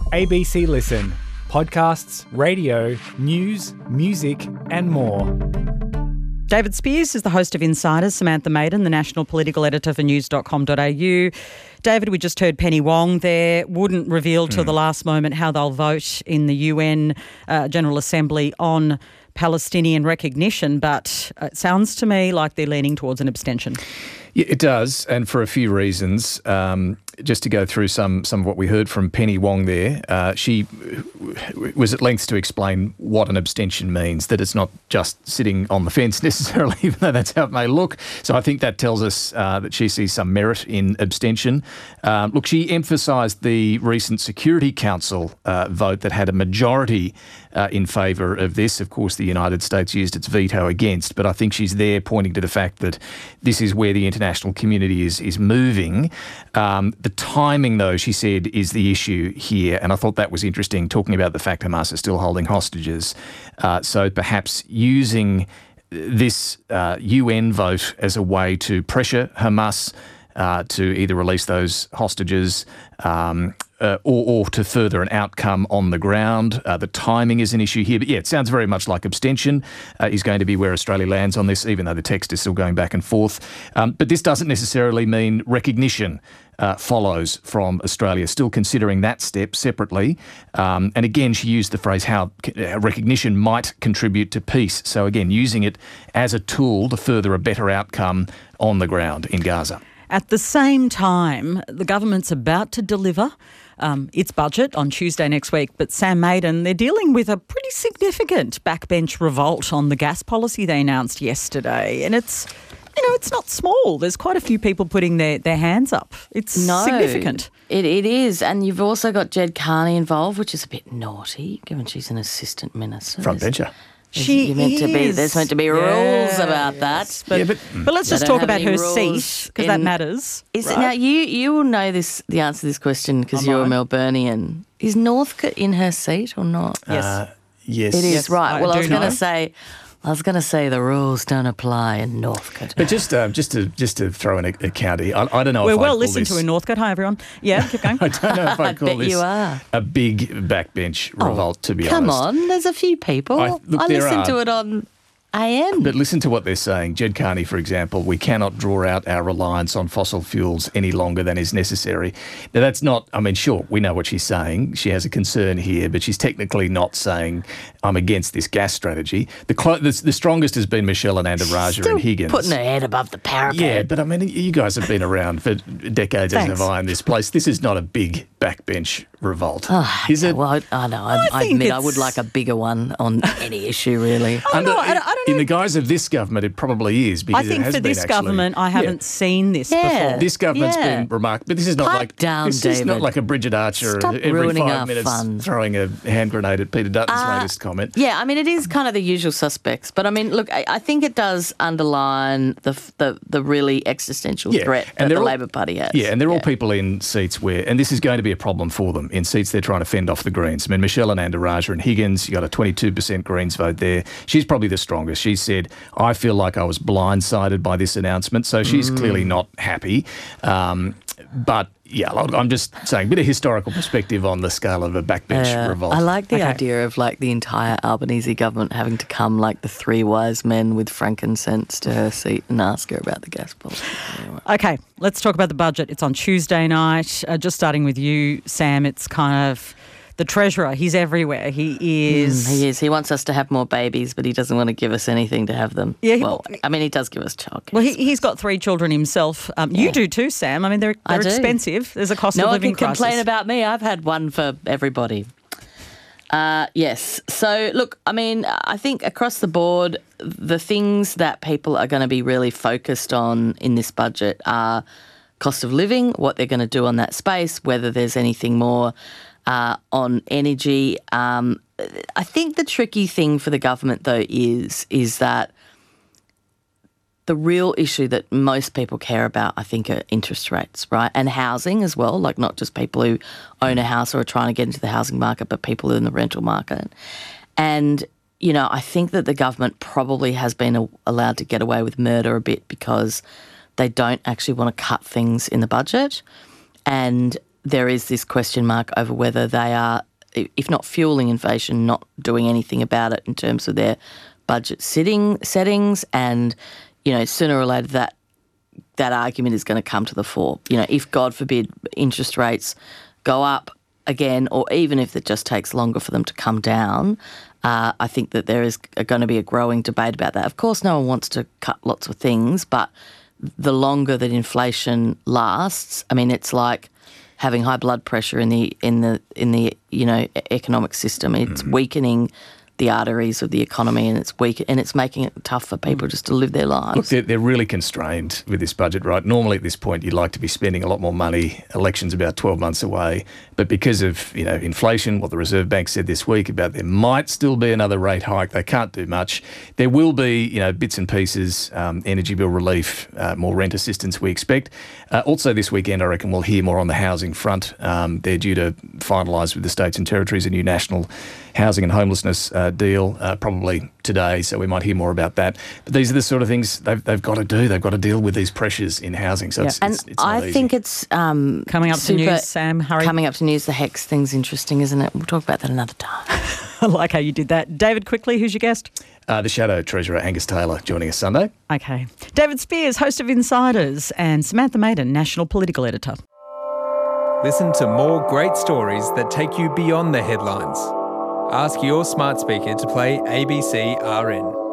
ABC Listen. Podcasts, radio, news, music and more. David Spears is the host of Insiders, Samantha Maiden, the national political editor for news.com.au. David, we just heard Penny Wong there, wouldn't reveal till the last moment how they'll vote in the UN General Assembly on Palestinian recognition, but it sounds to me like they're leaning towards an abstention. Yeah, it does, and for a few reasons. Just to go through some of what we heard from Penny Wong there, she was at lengths to explain what an abstention means, that it's not just sitting on the fence necessarily, even though that's how it may look. So I think that tells us that she sees some merit in abstention. Look, she emphasised the recent Security Council vote that had a majority in favour of this. Of course, the United States used its veto against, but I think she's there pointing to the fact that this is where the international community is moving. The timing, though, she said, is the issue here, and I thought that was interesting, talking about the fact Hamas is still holding hostages. So perhaps using this UN vote as a way to pressure Hamas to either release those hostages or to further an outcome on the ground. The timing is an issue here. But yeah, it sounds very much like abstention is going to be where Australia lands on this, even though the text is still going back and forth. But this doesn't necessarily mean recognition follows from Australia, still considering that step separately. And again, she used the phrase how recognition might contribute to peace. So again, using it as a tool to further a better outcome on the ground in Gaza. At the same time, the government's about to deliver its budget on Tuesday next week. But Sam Maiden, they're dealing with a pretty significant backbench revolt on the gas policy they announced yesterday. And it's not small. There's quite a few people putting their hands up. It's significant. It is. And you've also got Jed Carney involved, which is a bit naughty, given she's an assistant minister. Frontbencher. There's meant to be rules about that. But let's just talk about her seat, because that matters. Now, you will know the answer to this question because you're a Melburnian. Is Northcote in her seat or not? Yes. Yes. It is, Yes, right. Well, I was going to know. say the rules don't apply in Northcote. But just to throw in a county, I don't know We're if well I'd call listened this, to in Northcote. Hi, everyone. Yeah, keep going. I don't know if I'd call this you are. a big backbench revolt, to be honest. Come on, there's a few people. I listened to it on AM. But listen to what they're saying. Jed Carney, for example, we cannot draw out our reliance on fossil fuels any longer than is necessary. Now, that's not, sure, we know what she's saying. She has a concern here, but she's technically not saying I'm against this gas strategy. The strongest has been Michelle Ananda-Rajah and Higgins. Putting her head above the parapet. Yeah, but you guys have been around for decades, as have I, in this place. This is not a big backbench revolt. Is it? Well, I know. I admit I would like a bigger one on any issue, really. I don't know. In the guise of this government, it probably is, because I think it has for been this government, I haven't seen this before. This government's been remarkable, but this is not not like a Bridget Archer Stop every ruining 5 our minutes fun. throwing a hand grenade at Peter Dutton's latest comment. Yeah, it is kind of the usual suspects, but look, I think it does underline the really existential threat that the Labor Party has. Yeah, and they're all people in seats where, and this is going to be a problem for them, in seats they're trying to fend off the Greens. Michelle Ananda-Rajah and Higgins, you got a 22% Greens vote there. She's probably the strongest. She said, I feel like I was blindsided by this announcement, so she's clearly not happy. But yeah, I'm just saying, a bit of historical perspective on the scale of a backbench revolt. I like the idea of the entire Albanese government having to come like the three wise men with frankincense to her seat and ask her about the gas policy. Anyway. Okay, let's talk about the budget. It's on Tuesday night. Just starting with you, Sam, it's kind of the Treasurer. He's everywhere. He is. He is. He wants us to have more babies, but he doesn't want to give us anything to have them. Yeah. He does give us childcare. Well, he's got 3 children himself. You do too, Sam. They're expensive. There's a cost of living crisis. No one can complain about me. I've had one for everybody. Yes. So, look, I think across the board, the things that people are going to be really focused on in this budget are cost of living, what they're going to do on that space, whether there's anything more on energy. I think the tricky thing for the government, though, is that the real issue that most people care about, I think, are interest rates, right? And housing as well, not just people who own a house or are trying to get into the housing market, but people in the rental market. And, I think that the government probably has been allowed to get away with murder a bit because they don't actually want to cut things in the budget. And there is this question mark over whether they are, if not fueling inflation, not doing anything about it in terms of their budget settings. And, sooner or later that argument is going to come to the fore. If, God forbid, interest rates go up again, or even if it just takes longer for them to come down, I think that there is going to be a growing debate about that. Of course, no one wants to cut lots of things, but the longer that inflation lasts, I mean, it's like having high blood pressure in the economic system. It's weakening the arteries of the economy, and it's making it tough for people just to live their lives. Look, they're really constrained with this budget, right? Normally at this point you'd like to be spending a lot more money. Election's about 12 months away. But because of, inflation, what the Reserve Bank said this week about there might still be another rate hike, they can't do much. There will be, bits and pieces, energy bill relief, more rent assistance we expect. Also this weekend, I reckon we'll hear more on the housing front. They're due to finalise with the states and territories a new national housing and homelessness deal probably today, so we might hear more about that. But these are the sort of things they've got to do. They've got to deal with these pressures in housing. So it's not I think it's coming up to news, Sam. Hurry. Coming up to news, the HECS thing's interesting, isn't it? We'll talk about that another time. I like how you did that. David, quickly, who's your guest? The Shadow Treasurer Angus Taylor joining us Sunday. Okay. David Spears, host of Insiders, and Samantha Maiden, National Political Editor. Listen to more great stories that take you beyond the headlines. Ask your smart speaker to play ABC RN.